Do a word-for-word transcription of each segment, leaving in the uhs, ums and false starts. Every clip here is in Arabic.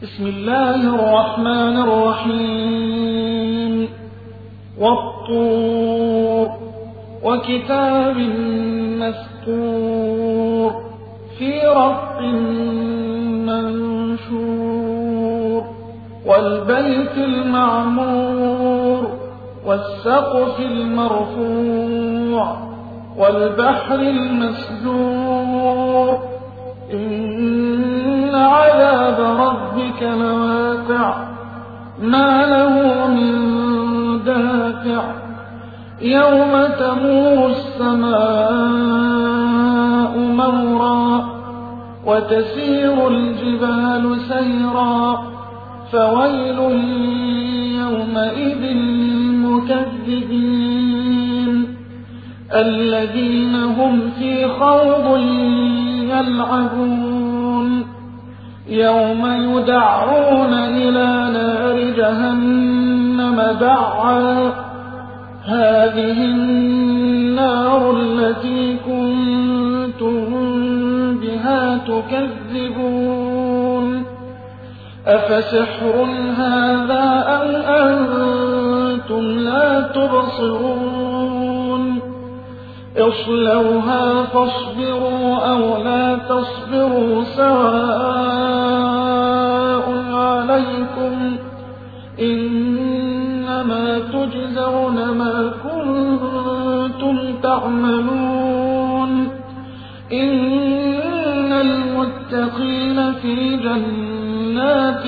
بسم الله الرحمن الرحيم والطور وكتاب مسطور في رق منشور والبيت المعمور والسقف المرفوع والبحر المسجور إن عذاب ربك لواقع ما له من دافع يوم تمور السماء مورا وتسير الجبال سيرا فويل يومئذ للمكذبين الذين هم في خوض يلعبون يوم يدعون إلى نار جهنم دعا هذه النار التي كنتم بها تكذبون أفسحر هذا أم أنتم لا تبصرون اصلوها فاصبروا أو لا تصبروا سواء عليكم إنما تجزون ما كنتم تعملون إن المتقين في جنات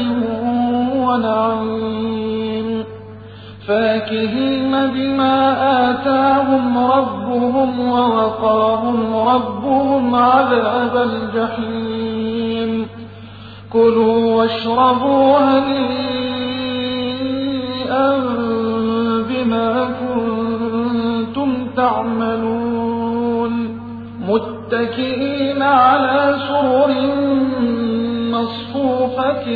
ونعيم فاكهين بما آتاهم ربهم ووقاهم ربهم عذاب الجحيم كلوا واشربوا هنيئا بما كنتم تعملون متكئين على سرر مصفوفة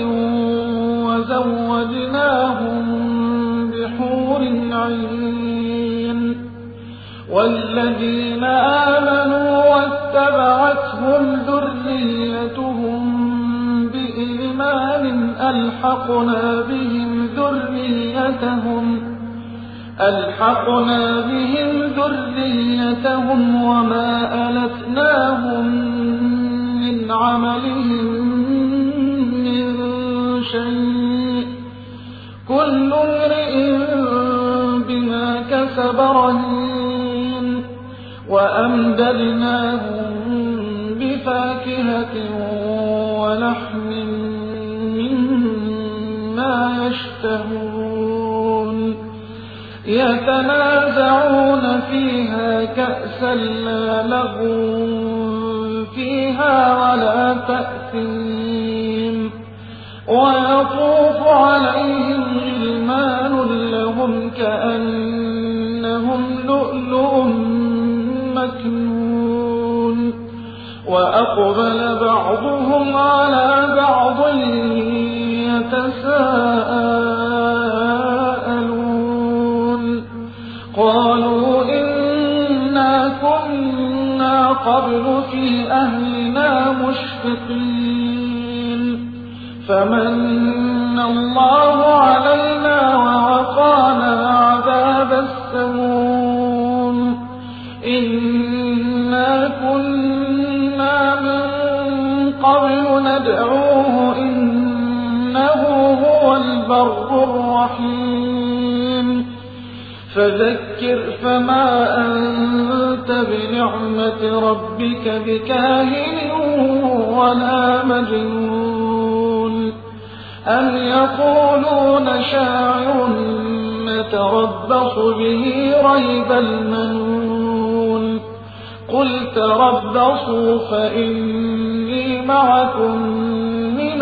وزوجناهم بحور عين والذين آمنوا واتبعتهم ذريتهم بإيمان ألحقنا بهم ذريتهم ألحقنا بهم ذريتهم وما ألتناهم من عملهم من شيء كل امرئ بما كسب رهين وأمددناهم بفاكهة ولحم مما يشتهون يتنازعون فيها كأسا لا لغو فيها ولا تأثيم ويطوف عليهم غلمان لهم كأنهم لؤلؤ مكنون وأقبل بعضهم على بعض يتساءلون قالوا إنا كنا قبل في أهلنا مشفقين فمن الله علينا ووقانا عذاب السموم إنا كنا من قبل ندعوه إنه هو البر الرحيم فذكر فما أنت بنعمة ربك بكاهن ولا مجنون أم يقولون شاعر نتربص به ريب المنون قل تربصوا فإني معكم من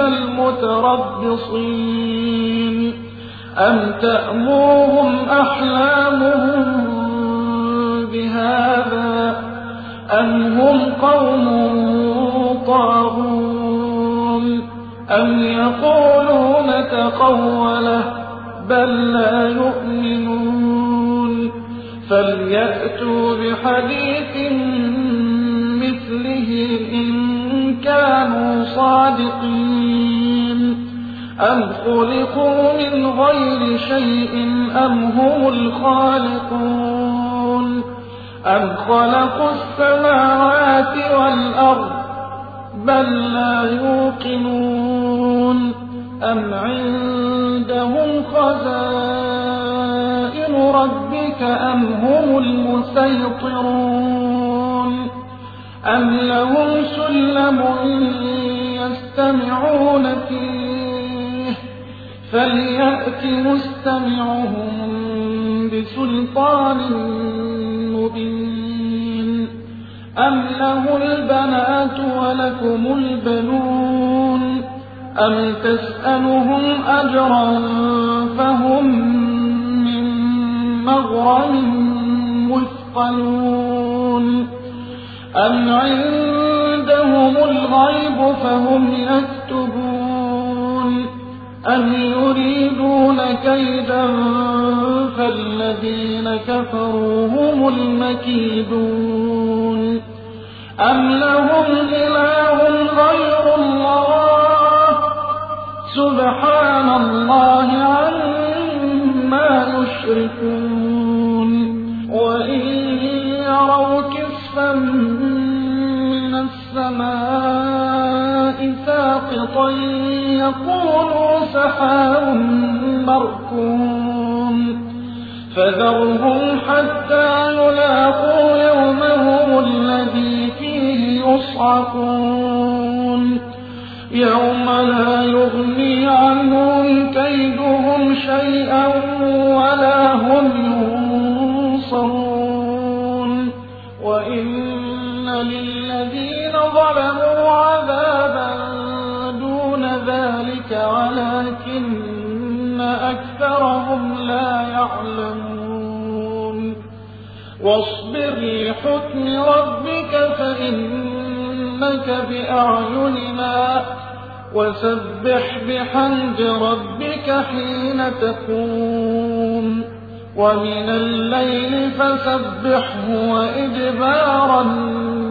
المتربصين أم تأمرهم أحلامهم بهذا أم هم قوم طاغون أم يقولون تقوله بل لا يؤمنون فليأتوا بحديث مثله إن كانوا صادقين أَمْ خُلِقُوا مِنْ غَيْرِ شَيْءٍ أَمْ هُمُ الْخَالِقُونَ أَمْ خَلَقُوا السَّمَاوَاتِ وَالْأَرْضَ بَل لَّا يُوقِنُونَ أَمْ عِندَهُمْ خَزَائِنُ رَبِّكَ أَمْ هُمُ الْمُسَيْطِرُونَ أَمْ لَهُمْ سُلَّمٌ يَسْتَمِعُونَ فِيهِ فَلْيَأْتِ مُسْتَمِعُهُم بِسُلْطَانٍ مُّبِينٍ أَمْ لَهُ الْبَنَاتُ وَلَكُمُ الْبَنُونَ أَمْ تَسْأَلُهُمْ أَجْرًا فَهُم مِّن مَّغْرَمٍ مُّثْقَلُونَ أَمْ عِندَهُمُ الْغَيْبُ فَهُمْ يَكْتُبُونَ أَمْ يُرِيدُونَ كَيْدًا فَالَّذِينَ كَفَرُوا هُمُ الْمَكِيدُونَ أَمْ لَهُمْ إِلَٰهٌ غَيْرُ اللَّهِ سُبْحَانَ اللَّهِ عَمَّا يُشْرِكُونَ وَإِن يَرَوْا كِسْفًا مِّنَ السَّمَاءِ سَاقِطًا يَقُولُوا سَحَابٌ مَّرْكُومٌ فَذَرْهُمْ حَتَّىٰ يُلَاقُوا يَوْمَهُمُ الَّذِي فِيهِ يُصْعَقُونَ يَوْمَ لَا يُغْنِي عَنْهُمْ كَيْدُهُمْ شَيْئًا وَلَا هُمْ يُنصَرُونَ وَإِنَّ لِلَّذِينَ ظَلَمُوا عَذَابًا دُونَ ذَٰلِكَ وَلَٰكِنَّ أَكْثَرَهُمْ لَا يَعْلَمُونَ وَاصْبِرْ لِحُكْمِ رَبِّكَ فَإِنَّكَ بِأَعْيُنِنَا وَسَبِّحْ بِحَمْدِ رَبِّكَ حِينَ تَقُومُ وَمِنَ اللَّيْلِ فَسَبِّحْهُ وَإِدْبَارَ